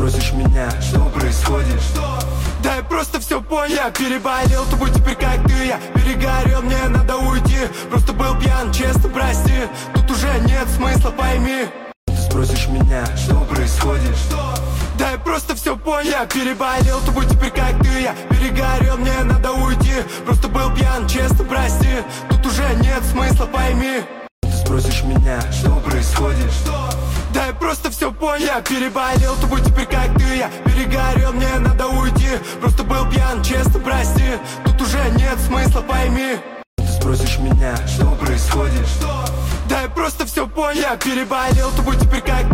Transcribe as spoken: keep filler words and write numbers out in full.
спросишь меня, что происходит? Что? Да я просто все понял. Я переболел тобой теперь как ты. Я перегорел, мне надо уйти. Просто был пьян, честно прости. Тут уже нет смысла, пойми. Ты спросишь меня, что происходит? Что? Да я просто все понял. Я переболел тобой теперь как ты. Я перегорел, мне надо уйти. Просто был пьян, честно прости. Тут уже нет смысла, пойми. Ты спросишь меня, что происходит? Что? Да я просто все понял. Я переболел тобой теперь как ты. Я перегорел, мне надо уйти. Просто был пьян, честно прости. Тут уже нет смысла, пойми. Ты спросишь меня, что происходит? Что? Да я просто все понял. Я переболел тобой теперь как